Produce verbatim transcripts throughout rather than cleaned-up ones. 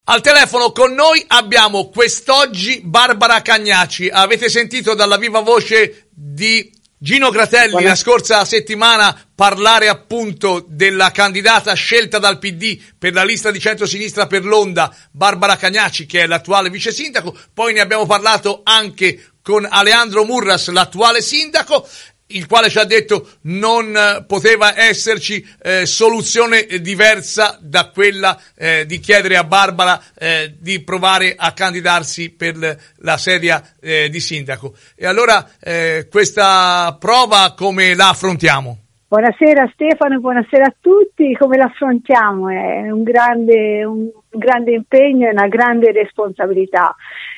Al telefono con noi abbiamo quest'oggi Barbara Cagnacci. Avete sentito dalla viva voce di Gino Gratelli Buona. la scorsa settimana parlare appunto della candidata scelta dal P D per la lista di centrosinistra per Londra, Barbara Cagnacci, che è l'attuale vice sindaco. Poi ne abbiamo parlato anche con Aleandro Murras, l'attuale sindaco, il quale ci ha detto non poteva esserci eh, soluzione diversa da quella eh, di chiedere a Barbara eh, di provare a candidarsi per la sedia eh, di sindaco. E allora eh, questa prova come la affrontiamo? Buonasera Stefano, buonasera a tutti. Come la affrontiamo? È un grande, un grande impegno e una grande responsabilità.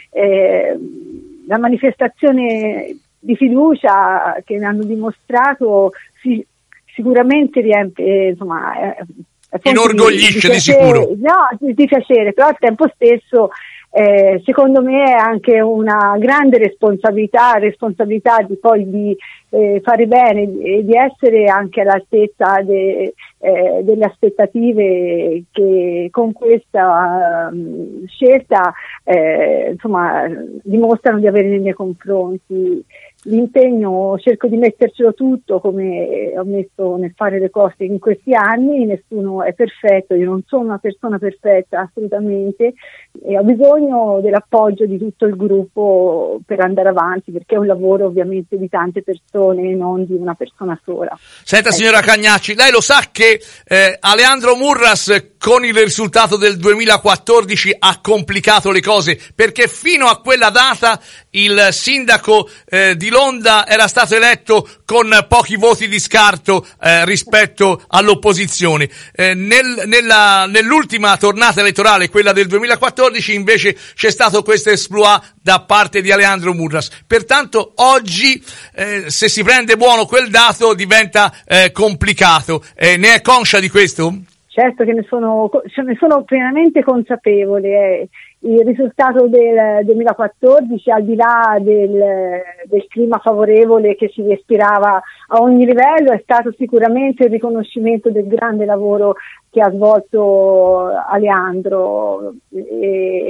Eh, la manifestazione di fiducia che mi hanno dimostrato si, sicuramente riempie, insomma, è, è inorgoglisce di, di, di sicuro. No, di, di piacere, però al tempo stesso eh, secondo me è anche una grande responsabilità, responsabilità di poi di eh, fare bene e di essere anche all'altezza de, eh, delle aspettative che con questa uh, scelta eh, insomma dimostrano di avere nei miei confronti. L'impegno cerco di mettercelo tutto come ho messo nel fare le cose in questi anni, nessuno è perfetto, io non sono una persona perfetta assolutamente e ho bisogno dell'appoggio di tutto il gruppo per andare avanti, perché è un lavoro ovviamente di tante persone e non di una persona sola. Senta signora Cagnacci, lei lo sa che eh, Aleandro Murras con il risultato del duemilaquattordici ha complicato le cose, perché fino a quella data il sindaco eh, di Londra era stato eletto con pochi voti di scarto eh, rispetto all'opposizione. Eh, nel, nella, nell'ultima tornata elettorale, quella del duemilaquattordici, invece c'è stato questo exploit da parte di Aleandro Murras. Pertanto oggi, eh, se si prende buono quel dato, diventa eh, complicato. Eh, ne è conscia di questo? Certo che ne sono, ne sono pienamente consapevole. Eh. Il risultato del duemilaquattordici, al di là del, del clima favorevole che si respirava a ogni livello, è stato sicuramente il riconoscimento del grande lavoro che ha svolto Aleandro e,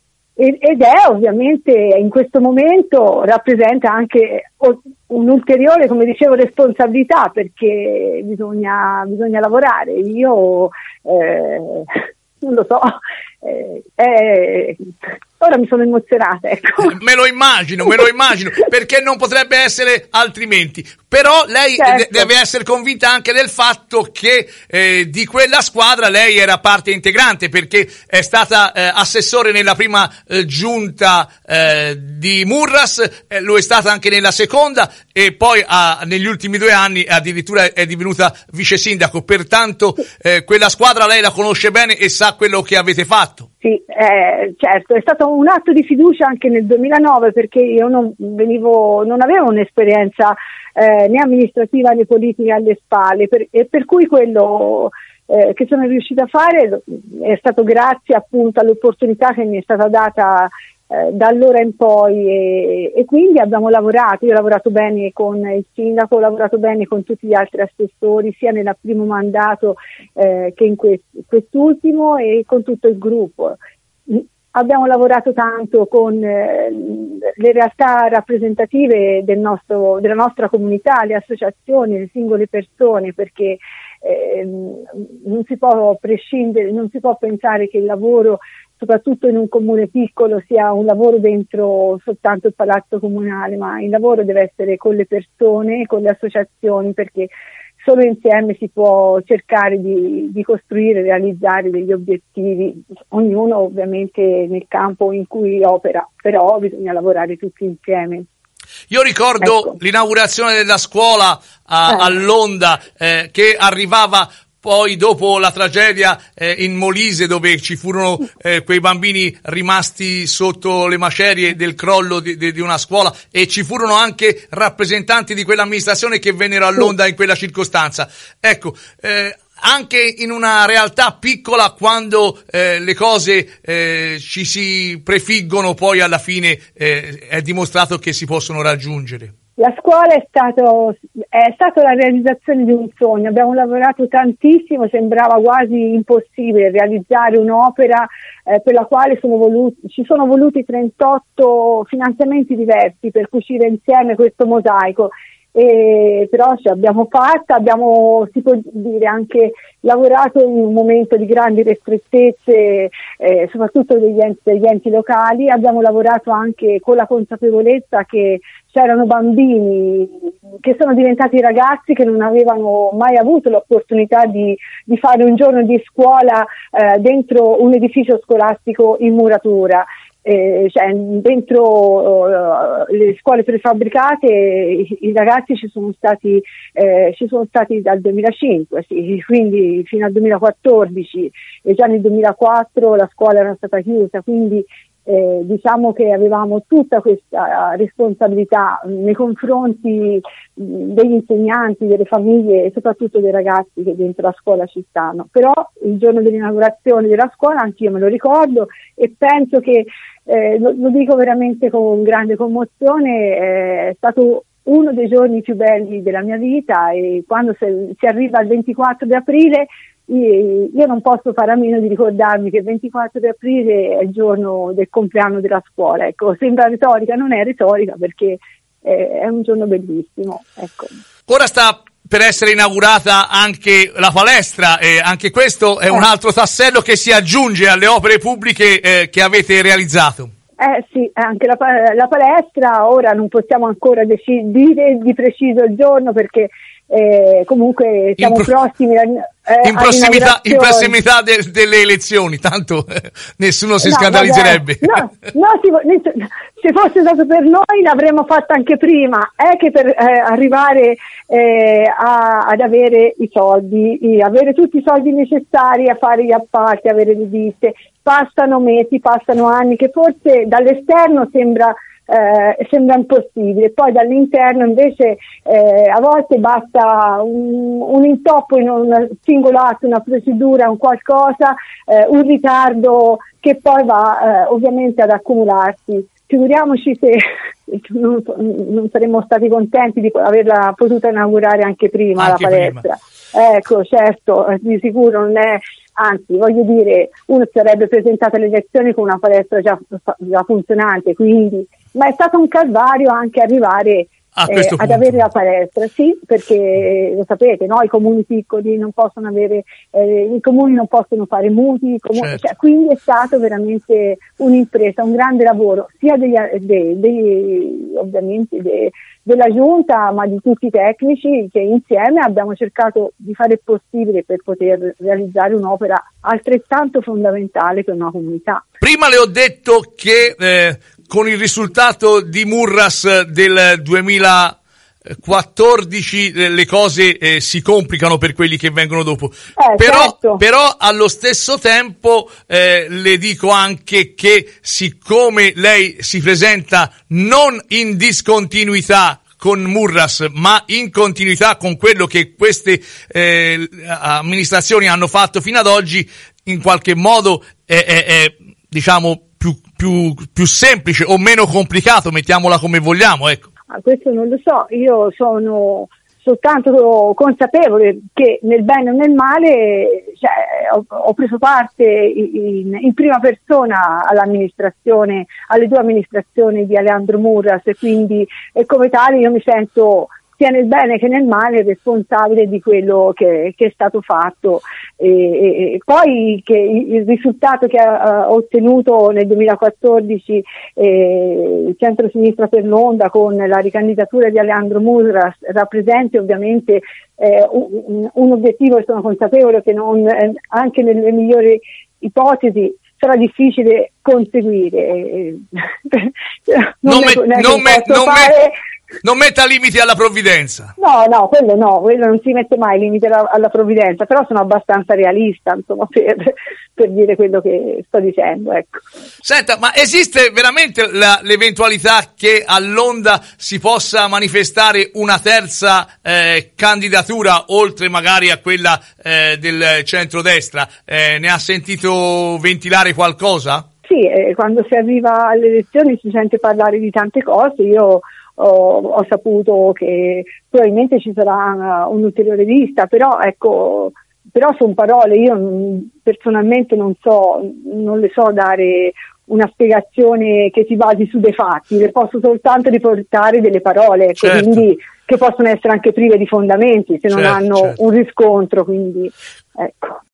ed è ovviamente in questo momento rappresenta anche un'ulteriore, come dicevo, responsabilità, perché bisogna, bisogna lavorare. Io eh, non lo so, eh, eh, ora mi sono emozionata, ecco. Me lo immagino, me lo immagino, perché non potrebbe essere altrimenti. Però lei certo. de- deve essere convinta anche del fatto che eh, di quella squadra lei era parte integrante, perché è stata eh, assessore nella prima eh, giunta eh, di Murras, eh, lo è stata anche nella seconda e poi ha, negli ultimi due anni addirittura è divenuta vice sindaco. Pertanto eh, quella squadra lei la conosce bene e sa quello che avete fatto. Sì, eh, certo, è stato un atto di fiducia anche nel duemilanove, perché io non venivo, non avevo un'esperienza eh, né amministrativa né politica alle spalle, per, e per cui quello eh, che sono riuscita a fare è stato grazie appunto all'opportunità che mi è stata data eh, da allora in poi e, e quindi abbiamo lavorato, io ho lavorato bene con il sindaco, ho lavorato bene con tutti gli altri assessori, sia nel primo mandato eh, che in quest- quest'ultimo e con tutto il gruppo. Abbiamo lavorato tanto con eh, le realtà rappresentative del nostro, della nostra comunità, le associazioni, le singole persone, perché eh, non si può prescindere, non si può pensare che il lavoro, soprattutto in un comune piccolo, sia un lavoro dentro soltanto il palazzo comunale, ma il lavoro deve essere con le persone, con le associazioni, perché solo insieme si può cercare di, di costruire, realizzare degli obiettivi, ognuno ovviamente nel campo in cui opera, però bisogna lavorare tutti insieme. Io ricordo ecco. l'inaugurazione della scuola a, eh. a Londra eh, che arrivava poi dopo la tragedia eh, in Molise, dove ci furono eh, quei bambini rimasti sotto le macerie del crollo di, di, di una scuola, e ci furono anche rappresentanti di quell'amministrazione che vennero a Londra in quella circostanza. Ecco, eh, anche in una realtà piccola, quando eh, le cose eh, ci si prefiggono, poi alla fine eh, è dimostrato che si possono raggiungere. La scuola è stato è stata la realizzazione di un sogno, abbiamo lavorato tantissimo, sembrava quasi impossibile realizzare un'opera eh, per la quale sono voluti, ci sono voluti trentotto finanziamenti diversi per cucire insieme questo mosaico. E però ce l'abbiamo fatta, abbiamo, si può dire, anche lavorato in un momento di grandi ristrettezze, eh, soprattutto degli enti, degli enti locali, abbiamo lavorato anche con la consapevolezza che c'erano bambini che sono diventati ragazzi che non avevano mai avuto l'opportunità di, di fare un giorno di scuola eh, dentro un edificio scolastico in muratura. Eh, cioè, dentro uh, le scuole prefabbricate i, i ragazzi ci sono stati eh, ci sono stati dal duemilacinque, sì, quindi fino al duemilaquattordici, e già nel duemilaquattro la scuola era stata chiusa, quindi eh, diciamo che avevamo tutta questa responsabilità nei confronti degli insegnanti, delle famiglie e soprattutto dei ragazzi che dentro la scuola ci stanno. Però il giorno dell'inaugurazione della scuola anch'io me lo ricordo e penso che Eh, lo, lo dico veramente con grande commozione, eh, è stato uno dei giorni più belli della mia vita, e quando se, si arriva al ventiquattro di aprile io, io non posso fare a meno di ricordarmi che il ventiquattro di aprile è il giorno del compleanno della scuola. Ecco, sembra retorica, non è retorica, perché eh, è un giorno bellissimo. Ecco. Ora sta per essere inaugurata anche la palestra, e anche questo è un altro tassello che si aggiunge alle opere pubbliche eh, che avete realizzato. Eh sì, anche la, la palestra, ora non possiamo ancora deci- dire di preciso il giorno, perché eh, comunque siamo in pro- prossimi a, eh, in prossimità, in prossimità de- delle elezioni, tanto eh, nessuno si no, scandalizzerebbe. Vabbè, no, no si, se fosse stato per noi l'avremmo fatto anche prima, è che per eh, arrivare eh, a, ad avere i soldi, avere tutti i soldi necessari a fare gli appalti, avere le ditte, passano mesi, passano anni, che forse dall'esterno sembra Eh, sembra impossibile, poi dall'interno invece eh, a volte basta un, un intoppo in un singolo atto, una procedura, un qualcosa, eh, un ritardo che poi va eh, ovviamente ad accumularsi. Figuriamoci se non, non saremmo stati contenti di averla potuta inaugurare anche prima anche la palestra. Prima. Ecco, certo, di sicuro non è. Anzi, voglio dire, uno sarebbe presentato alle elezioni con una palestra già, già funzionante, quindi, ma è stato un calvario anche arrivare eh, ad avere la palestra, sì, perché lo sapete, no? I comuni piccoli non possono avere, eh, i comuni non possono fare mutui, i comuni, certo. Cioè, quindi è stato veramente un'impresa, un grande lavoro, sia degli, dei, dei, ovviamente dei, della giunta, ma di tutti i tecnici, che insieme abbiamo cercato di fare il possibile per poter realizzare un'opera altrettanto fondamentale per una comunità. Prima le ho detto che eh, con il risultato di Murras del duemilaquattordici eh, le cose eh, si complicano per quelli che vengono dopo. Eh, però, certo. però allo stesso tempo eh, le dico anche che siccome lei si presenta non in discontinuità con Murras, ma in continuità con quello che queste eh, amministrazioni hanno fatto fino ad oggi, in qualche modo è, è, è diciamo più, più, più semplice o meno complicato, mettiamola come vogliamo, ecco. Ah, questo non lo so, io sono soltanto consapevole che nel bene o nel male, cioè, ho, ho preso parte in, in prima persona all'amministrazione, alle due amministrazioni di Aleandro Murras, e quindi e come tale io mi sento sia nel bene che nel male responsabile di quello che, che è stato fatto, e, e, e poi che il risultato che ha uh, ottenuto nel duemilaquattordici eh, il centro-sinistra per l'Onda con la ricandidatura di Aleandro Murras rappresenta ovviamente eh, un, un obiettivo, e sono consapevole che non, eh, anche nelle migliori ipotesi sarà difficile conseguire. non, non, me, non, me, non, fare... me, non metta limiti alla provvidenza. No, no, quello no, quello non si mette mai limiti alla, alla provvidenza, però sono abbastanza realista, insomma, per, per dire quello che sto dicendo, ecco. Senta, ma esiste veramente la, l'eventualità che all'Onda si possa manifestare una terza eh, candidatura, oltre magari a quella eh, del centrodestra? Eh, ne ha sentito ventilare qualcosa? Sì, eh, quando si arriva alle elezioni si sente parlare di tante cose. Io ho, ho saputo che probabilmente ci sarà un'ulteriore vista, però ecco, però sono parole, io personalmente non so, non le so dare una spiegazione che si basi su dei fatti, le posso soltanto riportare delle parole, certo. quindi che possono essere anche prive di fondamenti se non certo, hanno certo. un riscontro, quindi ecco.